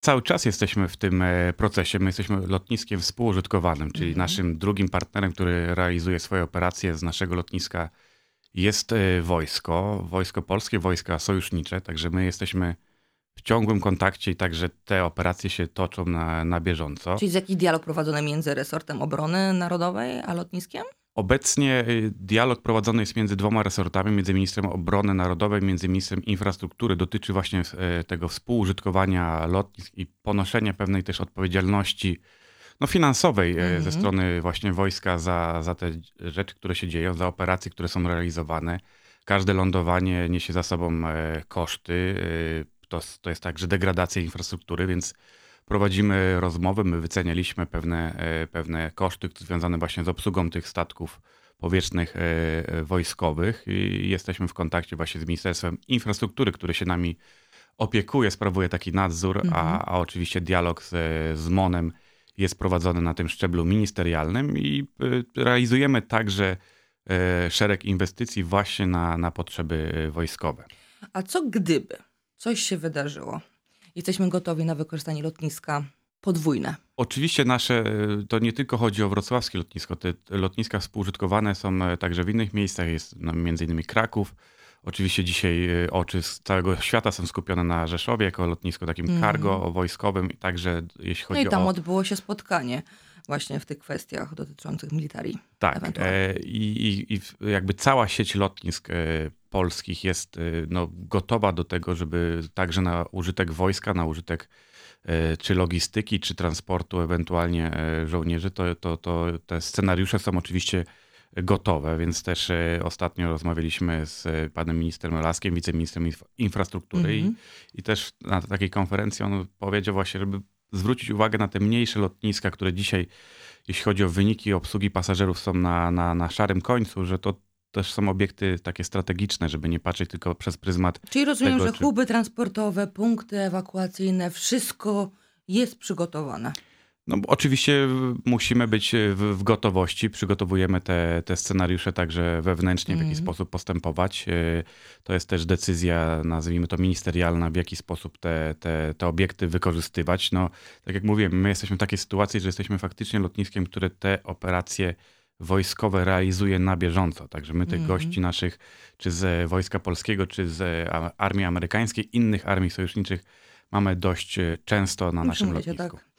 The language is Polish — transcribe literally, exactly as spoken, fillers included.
cały czas jesteśmy w tym e, procesie. My jesteśmy lotniskiem współużytkowanym, czyli Mhm. naszym drugim partnerem, który realizuje swoje operacje z naszego lotniska jest e, wojsko, wojsko polskie, wojska sojusznicze, także my jesteśmy w ciągłym kontakcie i także te operacje się toczą na, na bieżąco. Czyli jest jakiś dialog prowadzony między resortem obrony narodowej a lotniskiem? Obecnie y, dialog prowadzony jest między dwoma resortami, między ministrem obrony narodowej, między ministrem infrastruktury. Dotyczy właśnie y, tego współużytkowania lotnisk i ponoszenia pewnej też odpowiedzialności no, finansowej y, Mhm. ze strony właśnie wojska za, za te rzeczy, które się dzieją, za operacje, które są realizowane. Każde lądowanie niesie za sobą y, koszty. Y, to, to jest także degradacja infrastruktury, więc prowadzimy rozmowy, my wycenialiśmy pewne, e, pewne koszty związane właśnie z obsługą tych statków powietrznych e, e, wojskowych i jesteśmy w kontakcie właśnie z Ministerstwem Infrastruktury, które się nami opiekuje, sprawuje taki nadzór, Mhm. a, a oczywiście dialog z, z MON-em jest prowadzony na tym szczeblu ministerialnym i e, realizujemy także e, szereg inwestycji właśnie na, na potrzeby e, wojskowe. A co gdyby coś się wydarzyło? Jesteśmy gotowi na wykorzystanie lotniska podwójne. Oczywiście nasze, to nie tylko chodzi o wrocławskie lotnisko, te lotniska współużytkowane są także w innych miejscach, jest no, między innymi Kraków. Oczywiście dzisiaj oczy z całego świata są skupione na Rzeszowie jako lotnisko takim Mhm. cargo wojskowym, także jeśli No chodzi i tam o... odbyło się spotkanie właśnie w tych kwestiach dotyczących militarii. Tak, ewentualnie. e, i, i, i w- jakby cała sieć lotnisk e, polskich jest e, no, gotowa do tego, żeby także na użytek wojska, na użytek e, czy logistyki, czy transportu ewentualnie e, żołnierzy, to, to, to te scenariusze są oczywiście gotowe, więc też e, ostatnio rozmawialiśmy z e, panem ministrem Laskiem, wiceministrem inf- infrastruktury Mhm. i, i też na takiej konferencji on powiedział właśnie, żeby zwrócić uwagę na te mniejsze lotniska, które dzisiaj, jeśli chodzi o wyniki obsługi pasażerów, są na, na, na szarym końcu, że to też są obiekty takie strategiczne, żeby nie patrzeć tylko przez pryzmat Czyli rozumiem, tego, że czy- huby transportowe, punkty ewakuacyjne, wszystko jest przygotowane. No bo oczywiście musimy być w, w gotowości, przygotowujemy te, te scenariusze także wewnętrznie, w jaki Mhm. sposób postępować. Yy, To jest też decyzja, nazwijmy to ministerialna, w jaki sposób te, te, te obiekty wykorzystywać. No, tak jak mówiłem, my jesteśmy w takiej sytuacji, że jesteśmy faktycznie lotniskiem, które te operacje wojskowe realizuje na bieżąco. Także my tych Mhm. gości naszych, czy z Wojska Polskiego, czy z a- Armii Amerykańskiej, innych armii sojuszniczych mamy dość e, często na naszym Utrzymujecie, lotnisku. tak.